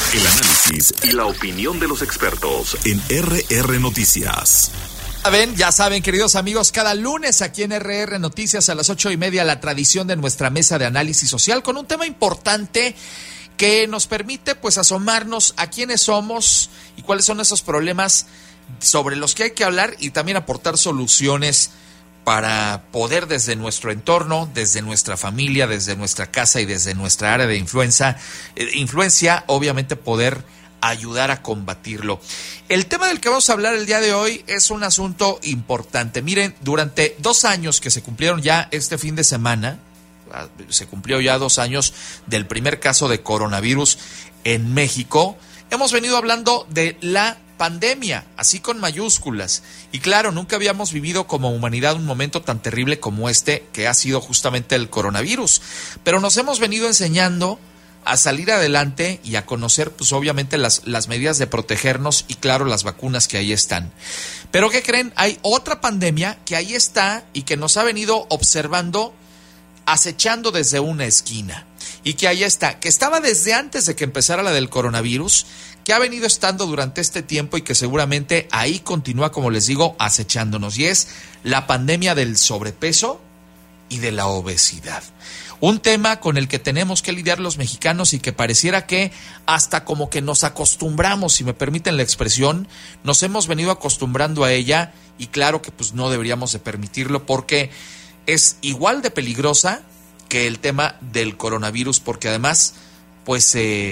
El análisis y la opinión de los expertos en RR Noticias. Ya saben, queridos amigos, cada lunes aquí en RR Noticias a las 8:30, la tradición de nuestra mesa de análisis social con un tema importante que nos permite pues asomarnos a quiénes somos y cuáles son esos problemas sobre los que hay que hablar y también aportar soluciones para poder desde nuestro entorno, desde nuestra familia, desde nuestra casa y desde nuestra área de influencia, obviamente poder ayudar a combatirlo. El tema del que vamos a hablar el día de hoy es un asunto importante. Miren, durante 2 años que se cumplieron ya este fin de semana, se cumplió ya 2 años del primer caso de coronavirus en México, hemos venido hablando de la pandemia, así con mayúsculas. Y claro, nunca habíamos vivido como humanidad un momento tan terrible como este, que ha sido justamente el coronavirus. Pero nos hemos venido enseñando a salir adelante y a conocer, pues obviamente, las medidas de protegernos y claro, las vacunas que ahí están. Pero ¿qué creen? Hay otra pandemia que ahí está y que nos ha venido observando, acechando desde una esquina. Y que ahí está, que estaba desde antes de que empezara la del coronavirus, que ha venido estando durante este tiempo y que seguramente ahí continúa, como les digo, acechándonos. Y es la pandemia del sobrepeso y de la obesidad. Un tema con el que tenemos que lidiar los mexicanos y que pareciera que hasta como que nos acostumbramos, si me permiten la expresión, nos hemos venido acostumbrando a ella y claro que pues no deberíamos de permitirlo porque es igual de peligrosa que el tema del coronavirus porque además pues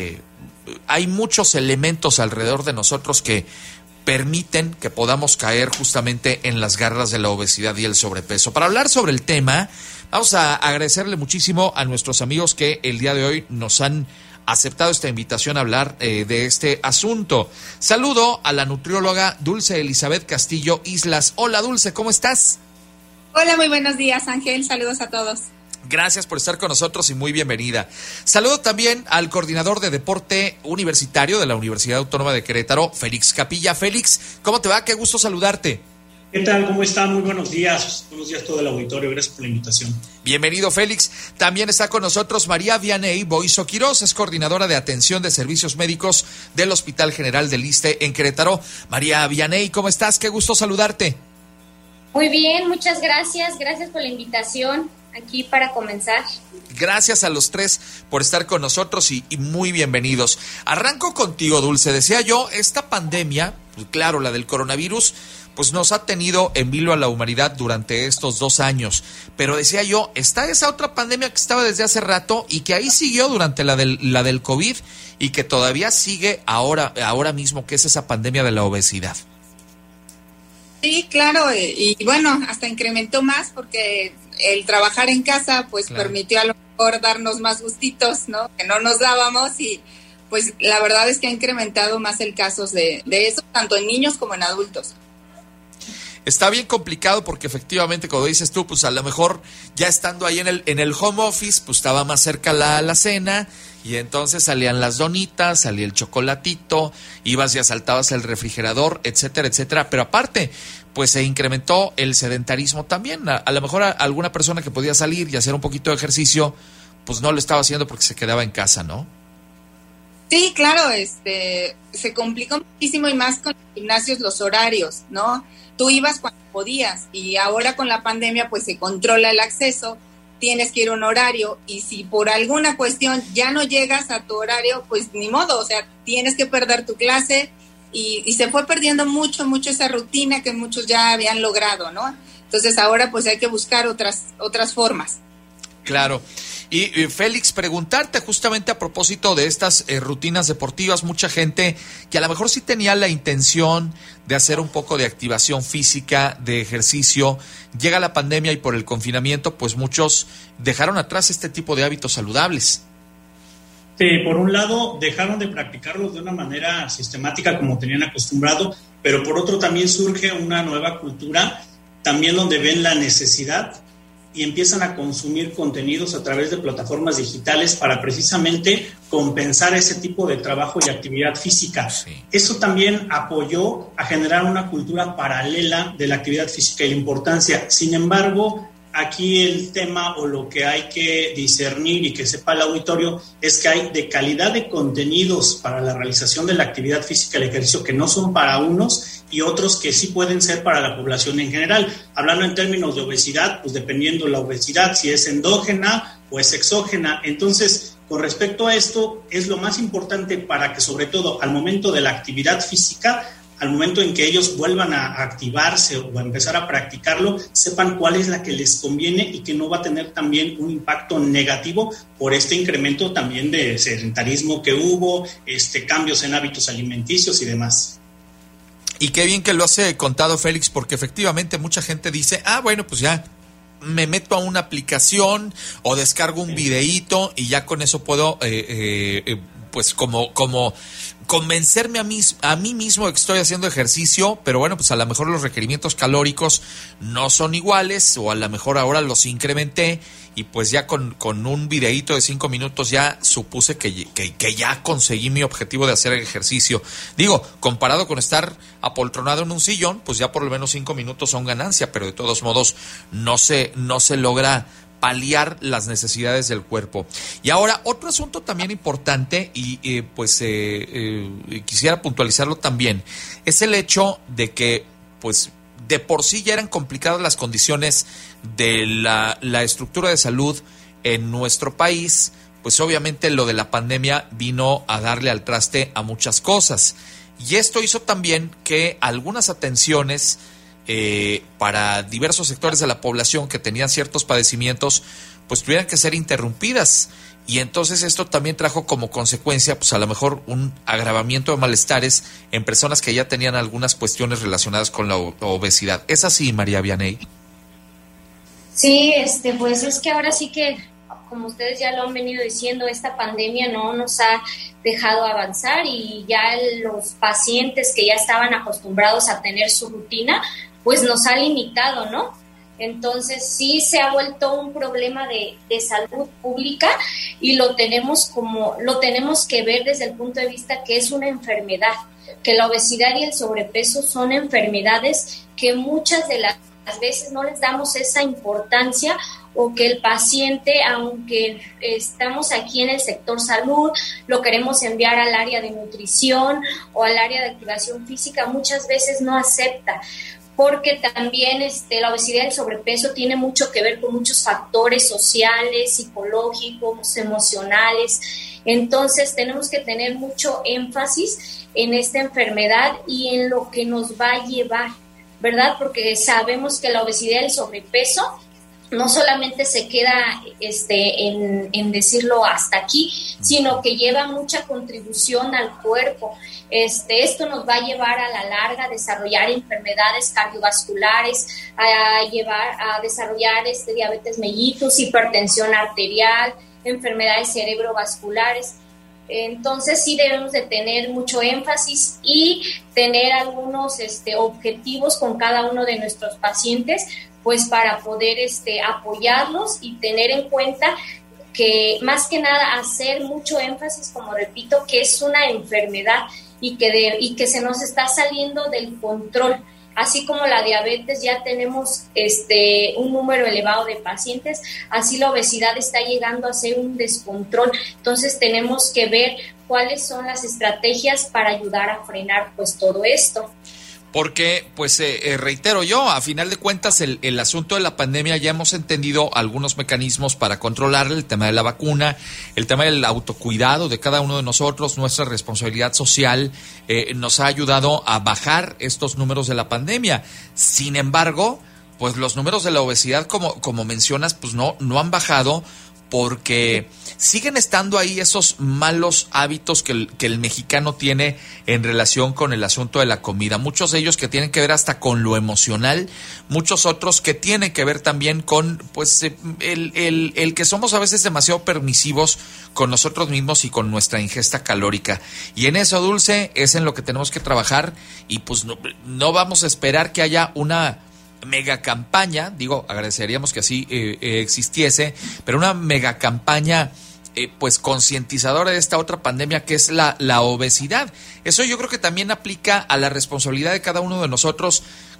hay muchos elementos alrededor de nosotros que permiten que podamos caer justamente en las garras de la obesidad y el sobrepeso. Para hablar sobre el tema, vamos a agradecerle muchísimo a nuestros amigos que el día de hoy nos han aceptado esta invitación a hablar de este asunto. Saludo a la nutrióloga Dulce Elizabeth Castillo Islas. Hola Dulce, ¿cómo estás? Hola, muy buenos días Ángel, saludos a todos. Gracias por estar con nosotros y muy bienvenida. Saludo también al coordinador de deporte universitario de la Universidad Autónoma de Querétaro, Félix Capilla. Félix, ¿cómo te va? Qué gusto saludarte. ¿Qué tal? ¿Cómo están? Muy buenos días. Buenos días a todo el auditorio. Gracias por la invitación. Bienvenido, Félix. También está con nosotros María Vianey Boiso Quirós, es coordinadora de atención de servicios médicos del Hospital General del Iste en Querétaro. María Vianey, ¿cómo estás? Qué gusto saludarte. Muy bien, muchas gracias. Gracias por la invitación aquí para comenzar. Gracias a los tres por estar con nosotros y muy bienvenidos. Arranco contigo, Dulce. Decía yo, esta pandemia, pues claro, la del coronavirus, pues nos ha tenido en vilo a la humanidad durante estos 2 años. Pero decía yo, está esa otra pandemia que estaba desde hace rato y que ahí siguió durante la del COVID y que todavía sigue ahora mismo, que es esa pandemia de la obesidad. Sí, claro, y bueno, hasta incrementó más porque el trabajar en casa pues claro, permitió a lo mejor darnos más gustitos, ¿no? Que no nos dábamos y pues la verdad es que ha incrementado más el caso de eso, tanto en niños como en adultos. Está bien complicado porque efectivamente, como dices tú, pues a lo mejor ya estando ahí en el home office, pues estaba más cerca la cena y entonces salían las donitas, salía el chocolatito, ibas y asaltabas el refrigerador, etcétera, etcétera. Pero aparte, pues se incrementó el sedentarismo también. A lo mejor alguna persona que podía salir y hacer un poquito de ejercicio, pues no lo estaba haciendo porque se quedaba en casa, ¿no? Sí, claro, se complicó muchísimo y más con los gimnasios, los horarios, ¿no? Tú ibas cuando podías y ahora con la pandemia pues se controla el acceso, tienes que ir a un horario y si por alguna cuestión ya no llegas a tu horario, pues ni modo, o sea, tienes que perder tu clase y se fue perdiendo mucho esa rutina que muchos ya habían logrado, ¿no? Entonces ahora pues hay que buscar otras formas. Claro. Y Félix, preguntarte justamente a propósito de estas rutinas deportivas, mucha gente que a lo mejor sí tenía la intención de hacer un poco de activación física, de ejercicio, llega la pandemia y por el confinamiento, pues muchos dejaron atrás este tipo de hábitos saludables. Sí, por un lado dejaron de practicarlos de una manera sistemática como tenían acostumbrado, pero por otro también surge una nueva cultura, también donde ven la necesidad y empiezan a consumir contenidos a través de plataformas digitales para precisamente compensar ese tipo de trabajo y actividad física. Sí. Eso también apoyó a generar una cultura paralela de la actividad física y la importancia. Sin embargo, aquí el tema o lo que hay que discernir y que sepa el auditorio es que hay de calidad de contenidos para la realización de la actividad física y el ejercicio que no son para unos y otros que sí pueden ser para la población en general. Hablando en términos de obesidad, pues dependiendo la obesidad, si es endógena o es exógena. Entonces, con respecto a esto, es lo más importante para que, sobre todo al momento de la actividad física, al momento en que ellos vuelvan a activarse o a empezar a practicarlo, sepan cuál es la que les conviene y que no va a tener también un impacto negativo por este incremento también de sedentarismo que hubo, cambios en hábitos alimenticios y demás. Y qué bien que lo has contado, Félix, porque efectivamente mucha gente dice, bueno, pues ya me meto a una aplicación o descargo un videíto y ya con eso puedo, pues como convencerme a mí mismo de que estoy haciendo ejercicio, pero bueno, pues a lo mejor los requerimientos calóricos no son iguales o a lo mejor ahora los incrementé y pues ya con un videíto de 5 minutos ya supuse que ya conseguí mi objetivo de hacer ejercicio. Digo, comparado con estar apoltronado en un sillón, pues ya por lo menos 5 minutos son ganancia, pero de todos modos no se logra paliar las necesidades del cuerpo. Y ahora, otro asunto también importante y quisiera puntualizarlo también, es el hecho de que pues de por sí ya eran complicadas las condiciones de la estructura de salud en nuestro país, pues obviamente lo de la pandemia vino a darle al traste a muchas cosas. Y esto hizo también que algunas atenciones para diversos sectores de la población que tenían ciertos padecimientos, pues tuvieran que ser interrumpidas. Y entonces esto también trajo como consecuencia, pues a lo mejor un agravamiento de malestares en personas que ya tenían algunas cuestiones relacionadas con la obesidad. ¿Es así, María Vianney? Sí, pues es que ahora sí que, como ustedes ya lo han venido diciendo, esta pandemia no nos ha dejado avanzar y ya los pacientes que ya estaban acostumbrados a tener su rutina, pues nos ha limitado, ¿no? Entonces sí se ha vuelto un problema de salud pública y lo tenemos que ver desde el punto de vista que es una enfermedad, que la obesidad y el sobrepeso son enfermedades que muchas de las veces no les damos esa importancia, o que el paciente, aunque estamos aquí en el sector salud, lo queremos enviar al área de nutrición o al área de activación física, muchas veces no acepta, porque también la obesidad y el sobrepeso tiene mucho que ver con muchos factores sociales, psicológicos, emocionales. Entonces tenemos que tener mucho énfasis en esta enfermedad y en lo que nos va a llevar, ¿verdad? Porque sabemos que la obesidad y el sobrepeso no solamente se queda en decirlo hasta aquí, sino que lleva mucha contribución al cuerpo. Esto nos va a llevar a la larga a desarrollar enfermedades cardiovasculares, a desarrollar diabetes mellitus, hipertensión arterial, enfermedades cerebrovasculares. Entonces sí debemos de tener mucho énfasis y tener algunos objetivos con cada uno de nuestros pacientes, pues para poder apoyarlos y tener en cuenta que más que nada hacer mucho énfasis, como repito, que es una enfermedad y que se nos está saliendo del control. Así como la diabetes ya tenemos un número elevado de pacientes, así la obesidad está llegando a ser un descontrol. Entonces tenemos que ver cuáles son las estrategias para ayudar a frenar pues todo esto. Porque, pues, reitero yo, a final de cuentas, el asunto de la pandemia ya hemos entendido algunos mecanismos para controlar el tema de la vacuna, el tema del autocuidado de cada uno de nosotros, nuestra responsabilidad social, nos ha ayudado a bajar estos números de la pandemia. Sin embargo, pues los números de la obesidad, como mencionas, pues no han bajado, porque siguen estando ahí esos malos hábitos que el mexicano tiene en relación con el asunto de la comida. Muchos de ellos que tienen que ver hasta con lo emocional, muchos otros que tienen que ver también con pues el que somos a veces demasiado permisivos con nosotros mismos y con nuestra ingesta calórica. Y en eso, Dulce, es en lo que tenemos que trabajar y pues no vamos a esperar que haya una mega campaña, agradeceríamos que así existiese, pero una mega campaña pues concientizadora de esta otra pandemia que es la obesidad. Eso yo creo que también aplica a la responsabilidad de cada uno de nosotros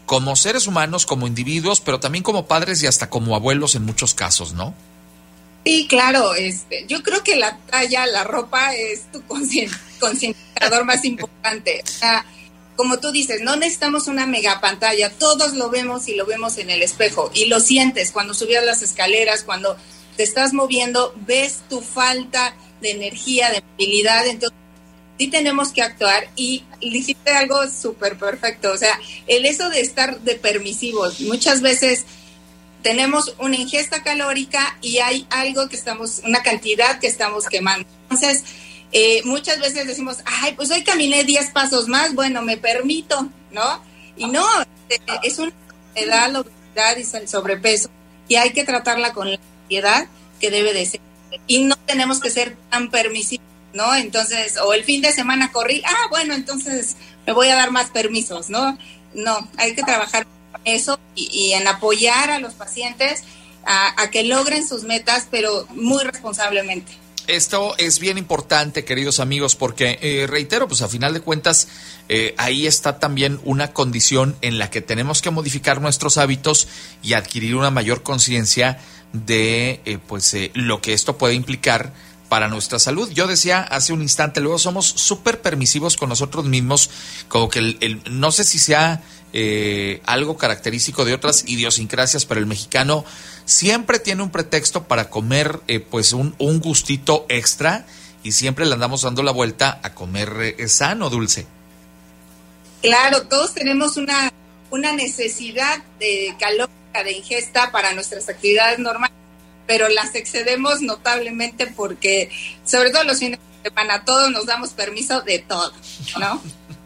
como seres humanos, como individuos, pero también como padres y hasta como abuelos en muchos casos, ¿no? Sí, claro. Yo creo que la talla, la ropa es tu concientizador más importante. O sea, como tú dices, no necesitamos una mega pantalla, todos lo vemos y lo vemos en el espejo y lo sientes cuando subías las escaleras, cuando te estás moviendo, ves tu falta de energía, de movilidad, entonces sí tenemos que actuar y dijiste algo súper perfecto, o sea, eso de estar de permisivos, muchas veces tenemos una ingesta calórica y hay algo una cantidad que estamos quemando, entonces muchas veces decimos, ay, pues hoy caminé 10 pasos más, bueno, me permito, ¿no? Y no, es una enfermedad, la obesidad y el sobrepeso, y hay que tratarla con la ansiedad que debe de ser. Y no tenemos que ser tan permisivos, ¿no? Entonces, o el fin de semana corrí, bueno, entonces me voy a dar más permisos, ¿no? No, hay que trabajar en eso y en apoyar a los pacientes a que logren sus metas, pero muy responsablemente. Esto es bien importante, queridos amigos, porque reitero, pues a final de cuentas, ahí está también una condición en la que tenemos que modificar nuestros hábitos y adquirir una mayor conciencia de lo que esto puede implicar para nuestra salud. Yo decía hace un instante, luego somos súper permisivos con nosotros mismos, como que no sé si sea algo característico de otras idiosincrasias, pero el mexicano siempre tiene un pretexto para comer un gustito extra y siempre le andamos dando la vuelta a comer sano, Dulce. Claro, todos tenemos una necesidad de calórica, de ingesta para nuestras actividades normales, pero las excedemos notablemente porque, sobre todo los fines de semana, todos nos damos permiso de todo, ¿no?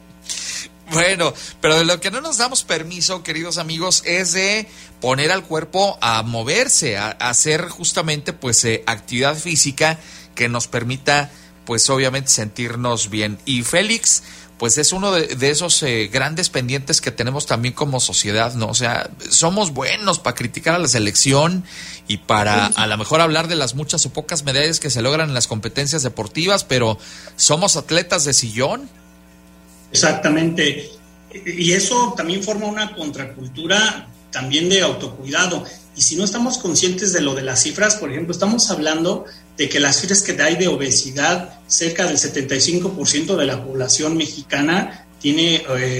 Bueno, pero de lo que no nos damos permiso, queridos amigos, es de poner al cuerpo a moverse, a hacer justamente actividad física que nos permita obviamente sentirnos bien. Y Félix, es uno de esos grandes pendientes que tenemos también como sociedad, ¿no? O sea, somos buenos para criticar a la selección y para a lo mejor hablar de las muchas o pocas medallas que se logran en las competencias deportivas, pero somos atletas de sillón. Exactamente, y eso también forma una contracultura también de autocuidado, y si no estamos conscientes de lo de las cifras, por ejemplo, estamos hablando de que las cifras que hay de obesidad, cerca del 75% de la población mexicana tiene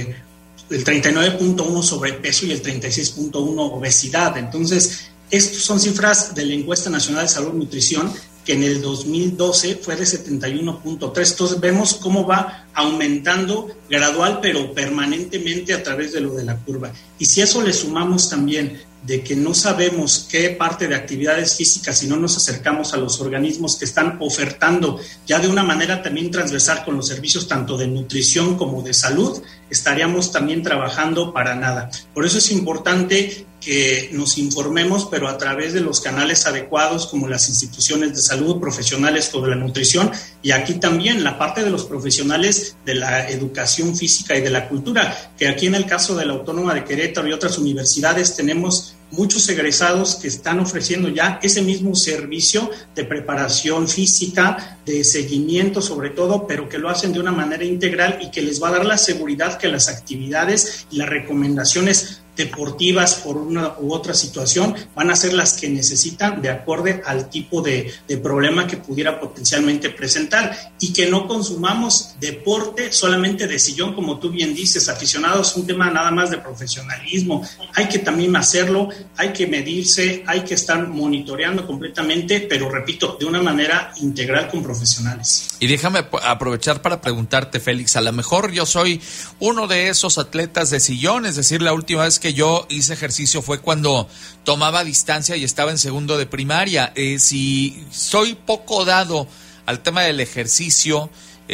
el 39.1 sobrepeso y el 36.1 obesidad. Entonces, estas son cifras de la Encuesta Nacional de Salud y Nutrición, que en el 2012 fue de 71.3. Entonces vemos cómo va aumentando gradual pero permanentemente a través de lo de la curva. Y si eso le sumamos también de que no sabemos qué parte de actividades físicas, si no nos acercamos a los organismos que están ofertando ya de una manera también transversal con los servicios tanto de nutrición como de salud, estaríamos también trabajando para nada. Por eso es importante que nos informemos, pero a través de los canales adecuados como las instituciones de salud, profesionales sobre la nutrición, y aquí también la parte de los profesionales de la educación física y de la cultura, que aquí en el caso de la Autónoma de Querétaro y otras universidades tenemos muchos egresados que están ofreciendo ya ese mismo servicio de preparación física, de seguimiento sobre todo, pero que lo hacen de una manera integral y que les va a dar la seguridad que las actividades y las recomendaciones deportivas por una u otra situación van a ser las que necesitan de acuerdo al tipo de problema que pudiera potencialmente presentar, y que no consumamos deporte solamente de sillón, como tú bien dices, aficionados, un tema nada más de profesionalismo. Hay que también hacerlo, hay que medirse, hay que estar monitoreando completamente, pero repito, de una manera integral con profesionales. Y déjame aprovechar para preguntarte, Félix, a lo mejor yo soy uno de esos atletas de sillón, es decir, la última vez que yo hice ejercicio fue cuando tomaba distancia y estaba en segundo de primaria. Si soy poco dado al tema del ejercicio,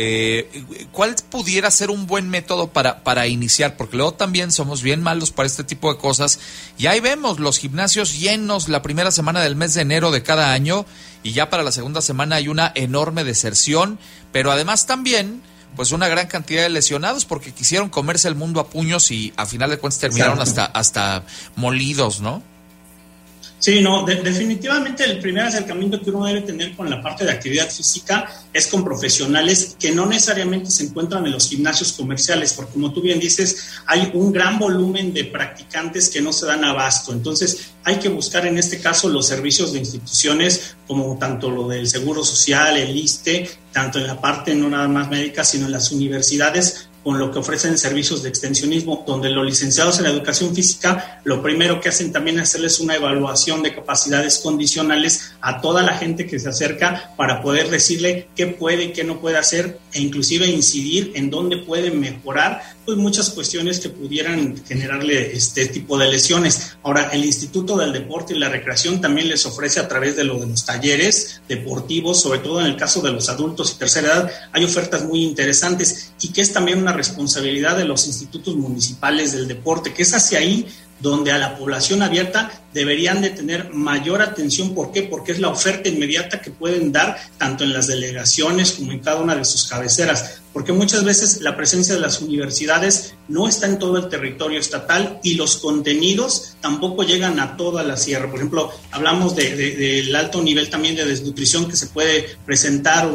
¿cuál pudiera ser un buen método para iniciar? Porque luego también somos bien malos para este tipo de cosas, y ahí vemos los gimnasios llenos la primera semana del mes de enero de cada año, y ya para la segunda semana hay una enorme deserción, pero además también una gran cantidad de lesionados porque quisieron comerse el mundo a puños y a final de cuentas terminaron hasta molidos, ¿no? Sí, no, definitivamente el primer acercamiento que uno debe tener con la parte de actividad física es con profesionales que no necesariamente se encuentran en los gimnasios comerciales, porque como tú bien dices, hay un gran volumen de practicantes que no se dan abasto. Entonces, hay que buscar en este caso los servicios de instituciones, como tanto lo del Seguro Social, el ISSSTE, tanto en la parte no nada más médica, sino en las universidades, con lo que ofrecen servicios de extensionismo, donde los licenciados en educación física lo primero que hacen también es hacerles una evaluación de capacidades condicionales a toda la gente que se acerca para poder decirle qué puede y qué no puede hacer e inclusive incidir en dónde puede mejorar pues muchas cuestiones que pudieran generarle este tipo de lesiones. Ahora, el Instituto del Deporte y la Recreación también les ofrece a través de los talleres deportivos, sobre todo en el caso de los adultos y tercera edad, hay ofertas muy interesantes y que es también una responsabilidad de los institutos municipales del deporte, que es hacia ahí donde a la población abierta deberían de tener mayor atención. ¿Por qué? Porque es la oferta inmediata que pueden dar tanto en las delegaciones como en cada una de sus cabeceras, porque muchas veces la presencia de las universidades no está en todo el territorio estatal y los contenidos tampoco llegan a toda la sierra. Por ejemplo, hablamos del alto nivel también de desnutrición que se puede presentar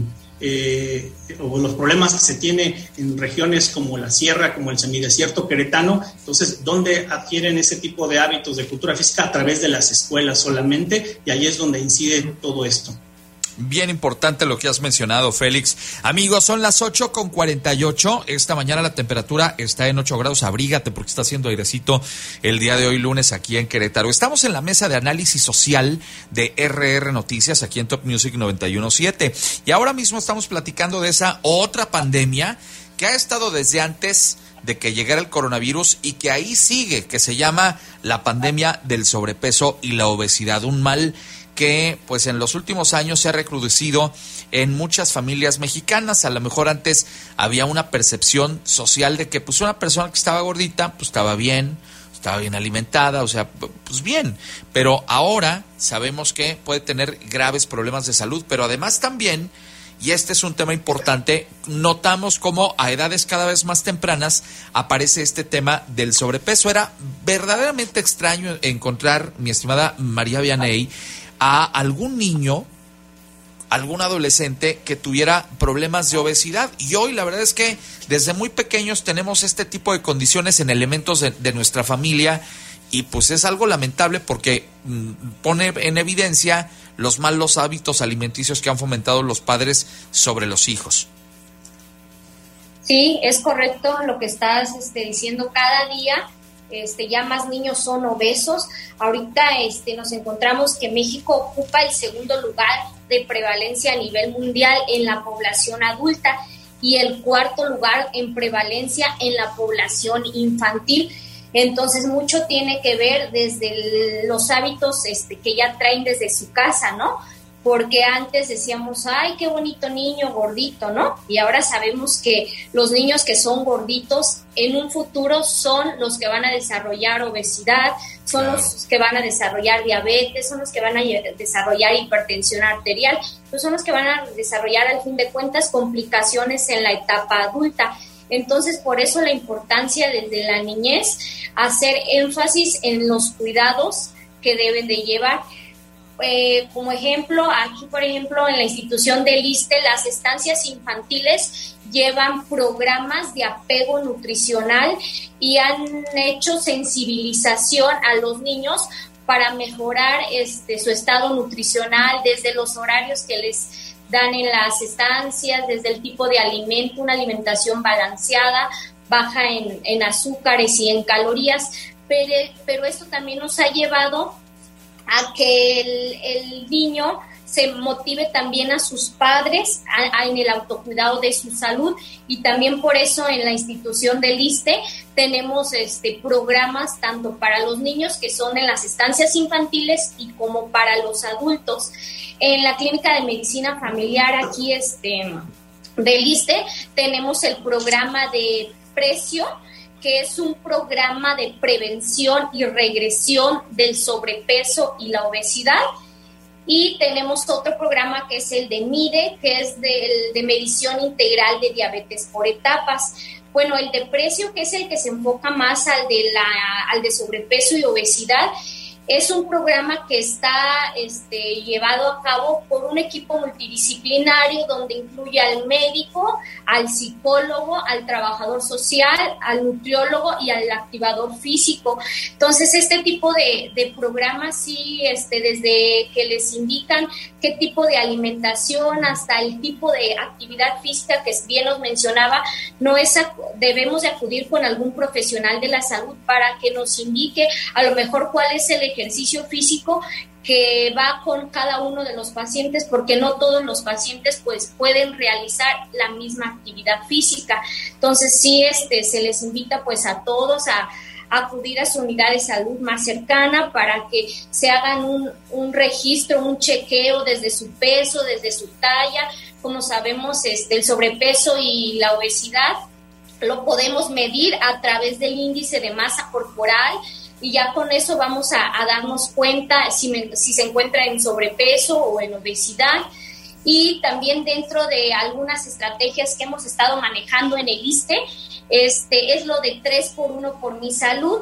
o los problemas que se tiene en regiones como la sierra, como el semidesierto queretano. Entonces, ¿dónde adquieren ese tipo de hábitos de cultura física? A través de las escuelas solamente, y ahí es donde incide todo esto. Bien importante lo que has mencionado, Félix. Amigos, son las 8:48. Esta mañana la temperatura está en 8 grados. Abrígate porque está haciendo airecito el día de hoy, lunes, aquí en Querétaro. Estamos en la mesa de análisis social de RR Noticias, aquí en Top Music 91.7. Y ahora mismo estamos platicando de esa otra pandemia que ha estado desde antes de que llegara el coronavirus y que ahí sigue, que se llama la pandemia del sobrepeso y la obesidad. Un mal que pues en los últimos años se ha recrudecido en muchas familias mexicanas. A lo mejor antes había una percepción social de que pues una persona que estaba gordita pues estaba bien alimentada, o sea, pues bien, pero ahora sabemos que puede tener graves problemas de salud, pero además también, y este es un tema importante, notamos cómo a edades cada vez más tempranas aparece este tema del sobrepeso. Era verdaderamente extraño encontrar, mi estimada María Vianney, a algún niño, algún adolescente que tuviera problemas de obesidad. Y hoy la verdad es que desde muy pequeños tenemos este tipo de condiciones en elementos de nuestra familia, y pues es algo lamentable porque pone en evidencia los malos hábitos alimenticios que han fomentado los padres sobre los hijos. Sí, es correcto lo que estás diciendo. Cada día ya más niños son obesos. Ahorita nos encontramos que México ocupa el segundo lugar de prevalencia a nivel mundial en la población adulta y el cuarto lugar en prevalencia en la población infantil. Entonces mucho tiene que ver desde los hábitos que ya traen desde su casa, ¿no? Porque antes decíamos, ay, qué bonito niño gordito, ¿no? Y ahora sabemos que los niños que son gorditos en un futuro son los que van a desarrollar obesidad, son los que van a desarrollar diabetes, son los que van a desarrollar hipertensión arterial, pues son los que van a desarrollar, al fin de cuentas, complicaciones en la etapa adulta. Entonces, por eso la importancia desde la niñez, hacer énfasis en los cuidados que deben de llevar. Como ejemplo, aquí por ejemplo en la institución del ISSSTE, las estancias infantiles llevan programas de apego nutricional y han hecho sensibilización a los niños para mejorar su estado nutricional, desde los horarios que les dan en las estancias, desde el tipo de alimento, una alimentación balanceada, baja en azúcares y en calorías, pero esto también nos ha llevado a que el niño se motive también a sus padres en el autocuidado de su salud, y también por eso en la institución del ISSSTE tenemos programas tanto para los niños que son en las estancias infantiles y como para los adultos. En la clínica de medicina familiar aquí del ISSSTE tenemos el programa de Precio, que es un programa de prevención y regresión del sobrepeso y la obesidad. Y tenemos otro programa que es el de MIDE, que es de medición integral de diabetes por etapas. Bueno, el de Precio, que es el que se enfoca más al de sobrepeso y obesidad, Es un programa que está llevado a cabo por un equipo multidisciplinario donde incluye al médico, al psicólogo, al trabajador social, al nutriólogo y al activador físico. Entonces, este tipo de programas sí, desde que les indican qué tipo de alimentación hasta el tipo de actividad física que bien nos mencionaba, debemos de acudir con algún profesional de la salud para que nos indique a lo mejor cuál es el ejercicio físico que va con cada uno de los pacientes, porque no todos los pacientes pues pueden realizar la misma actividad física. Entonces sí, se les invita pues a todos a acudir a su unidad de salud más cercana para que se hagan un registro, un chequeo desde su peso, desde su talla. Como sabemos, el sobrepeso y la obesidad lo podemos medir a través del índice de masa corporal, y ya con eso vamos a darnos cuenta si se encuentra en sobrepeso o en obesidad. Y también dentro de algunas estrategias que hemos estado manejando en el ISSSTE, es lo de 3x1 por mi salud.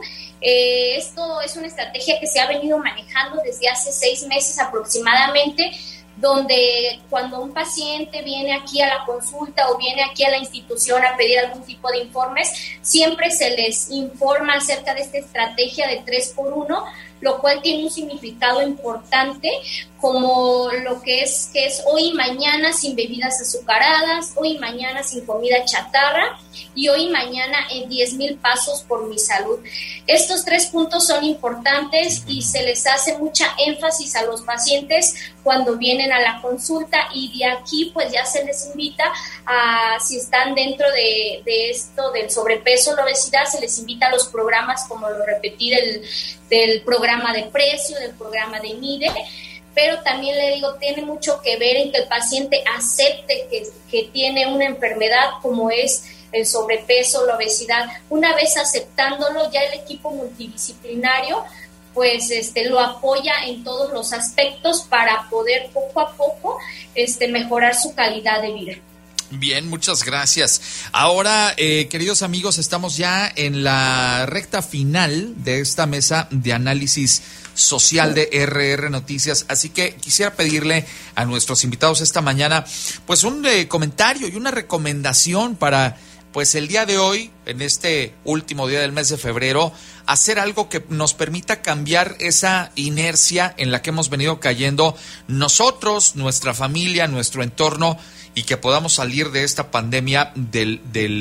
Esto es una estrategia que se ha venido manejando desde hace 6 meses aproximadamente, donde cuando un paciente viene aquí a la consulta o viene aquí a la institución a pedir algún tipo de informes, siempre se les informa acerca de esta estrategia de 3x1, lo cual tiene un significado importante, como lo que es hoy y mañana sin bebidas azucaradas, hoy y mañana sin comida chatarra, y hoy y mañana en 10,000 pasos por mi salud. Estos 3 puntos son importantes y se les hace mucha énfasis a los pacientes cuando vienen a la consulta, y de aquí pues ya se les invita a, si están dentro de esto del sobrepeso, la obesidad, se les invita a los programas, como lo repetí, del programa de precio, del programa de MIDE. Pero también le digo, tiene mucho que ver en que el paciente acepte que tiene una enfermedad como es el sobrepeso, la obesidad. Una vez aceptándolo, ya el equipo multidisciplinario pues lo apoya en todos los aspectos para poder poco a poco mejorar su calidad de vida. Bien, muchas gracias. Ahora, queridos amigos, estamos ya en la recta final de esta mesa de análisis social de RR Noticias, así que quisiera pedirle a nuestros invitados esta mañana pues un comentario y una recomendación para pues el día de hoy, en este último día del mes de febrero, hacer algo que nos permita cambiar esa inercia en la que hemos venido cayendo nosotros, nuestra familia, nuestro entorno, y que podamos salir de esta pandemia del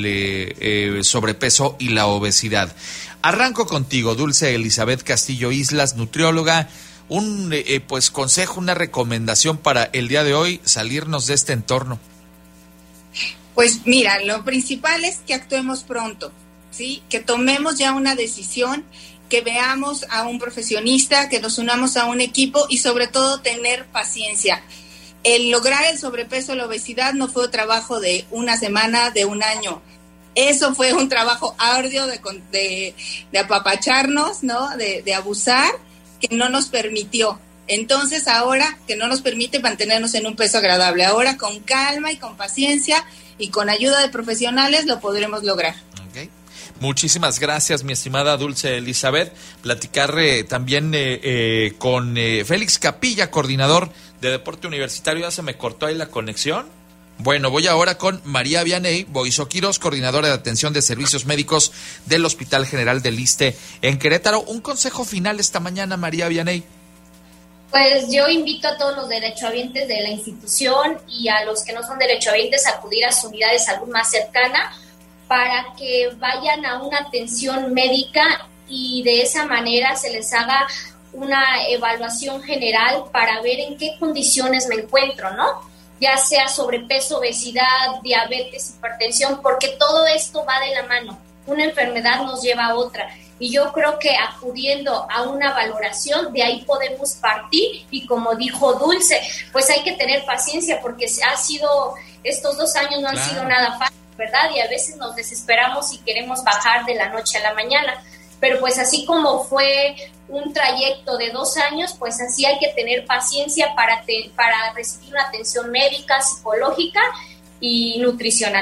sobrepeso y la obesidad. Arranco contigo, Dulce Elizabeth Castillo Islas, nutrióloga. Un pues consejo, una recomendación para el día de hoy, salirnos de este entorno. Pues mira, lo principal es que actuemos pronto, ¿sí? Que tomemos ya una decisión, que veamos a un profesionista, que nos unamos a un equipo y sobre todo tener paciencia. El lograr el sobrepeso, la obesidad no fue un trabajo de una semana, de un año. Eso fue un trabajo arduo de apapacharnos, ¿no? De abusar, que no nos permitió. Entonces ahora que no nos permite mantenernos en un peso agradable. Ahora con calma y con paciencia y con ayuda de profesionales lo podremos lograr. Okay. Muchísimas gracias, mi estimada Dulce Elizabeth. Platicar también con Félix Capilla, coordinador de Deporte Universitario. Ya se me cortó ahí la conexión. Bueno, voy ahora con María Vianey Boiso-Quiroz, coordinadora de atención de servicios médicos del Hospital General del ISSSTE en Querétaro. Un consejo final esta mañana, María Vianey. Pues yo invito a todos los derechohabientes de la institución y a los que no son derechohabientes a acudir a su unidad de salud más cercana para que vayan a una atención médica y de esa manera se les haga una evaluación general para ver en qué condiciones me encuentro, ¿no? Ya sea sobrepeso, obesidad, diabetes, hipertensión, porque todo esto va de la mano. Una enfermedad nos lleva a otra. Y yo creo que acudiendo a una valoración, de ahí podemos partir. Y como dijo Dulce, pues hay que tener paciencia porque estos 2 años no han sido nada fácil, ¿verdad? Y a veces nos desesperamos y queremos bajar de la noche a la mañana. Pero pues así como fue un trayecto de 2 años, pues así hay que tener paciencia para recibir una atención médica, psicológica y nutricional.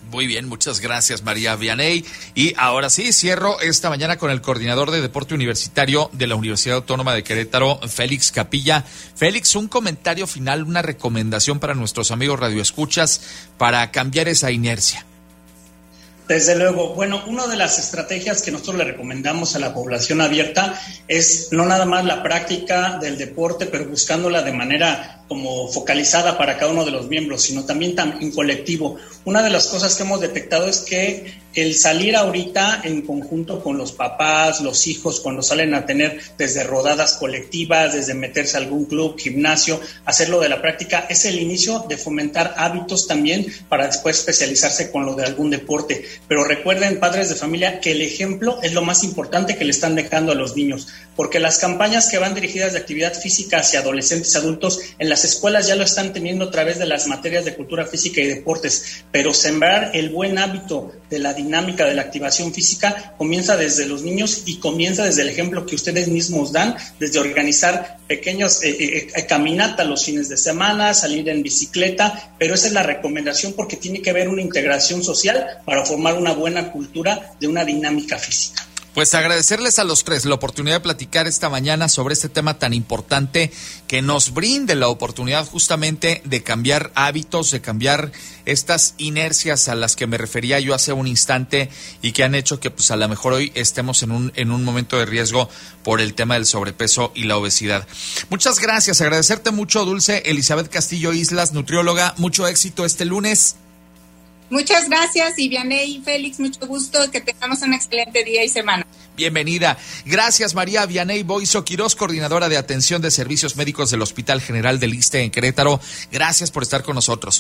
Muy bien, muchas gracias, María Vianney. Y ahora sí, cierro esta mañana con el coordinador de deporte universitario de la Universidad Autónoma de Querétaro, Félix Capilla. Félix, un comentario final, una recomendación para nuestros amigos radioescuchas para cambiar esa inercia. Desde luego, bueno, una de las estrategias que nosotros le recomendamos a la población abierta es no nada más la práctica del deporte, pero buscándola de manera como focalizada para cada uno de los miembros, sino también en colectivo. Una de las cosas que hemos detectado es que el salir ahorita en conjunto con los papás, los hijos, cuando salen a tener desde rodadas colectivas, desde meterse a algún club, gimnasio, hacerlo de la práctica, es el inicio de fomentar hábitos también para después especializarse con lo de algún deporte. Pero recuerden, padres de familia, que el ejemplo es lo más importante que le están dejando a los niños, porque las campañas que van dirigidas de actividad física hacia adolescentes y adultos, en las escuelas ya lo están teniendo a través de las materias de cultura física y deportes, pero sembrar el buen hábito de la dinámica de la activación física comienza desde los niños y comienza desde el ejemplo que ustedes mismos dan, desde organizar pequeños caminatas los fines de semana, salir en bicicleta, pero esa es la recomendación porque tiene que haber una integración social para formar una buena cultura de una dinámica física. Pues agradecerles a los tres la oportunidad de platicar esta mañana sobre este tema tan importante que nos brinde la oportunidad justamente de cambiar hábitos, de cambiar estas inercias a las que me refería yo hace un instante y que han hecho que pues a lo mejor hoy estemos en un momento de riesgo por el tema del sobrepeso y la obesidad. Muchas gracias, agradecerte mucho, Dulce Elizabeth Castillo Islas, nutrióloga, mucho éxito este lunes. Muchas gracias, y Vianney y Félix, mucho gusto, que tengamos un excelente día y semana. Bienvenida. Gracias, María Vianney Boiso Quirós, coordinadora de atención de servicios médicos del Hospital General del Iste en Querétaro. Gracias por estar con nosotros.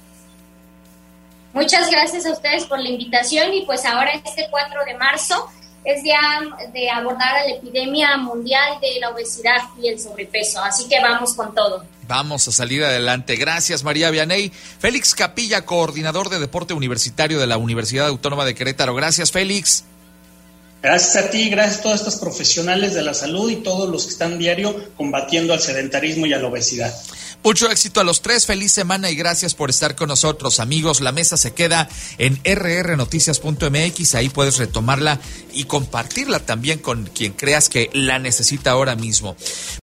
Muchas gracias a ustedes por la invitación y pues ahora este 4 de marzo es día de abordar la epidemia mundial de la obesidad y el sobrepeso, así que vamos con todo. Vamos a salir adelante. Gracias, María Vianney. Félix Capilla, coordinador de deporte universitario de la Universidad Autónoma de Querétaro. Gracias, Félix. Gracias a ti, gracias a todos estos profesionales de la salud y todos los que están diario combatiendo al sedentarismo y a la obesidad. Mucho éxito a los tres, feliz semana y gracias por estar con nosotros, amigos. La mesa se queda en rrnoticias.mx, ahí puedes retomarla y compartirla también con quien creas que la necesita ahora mismo.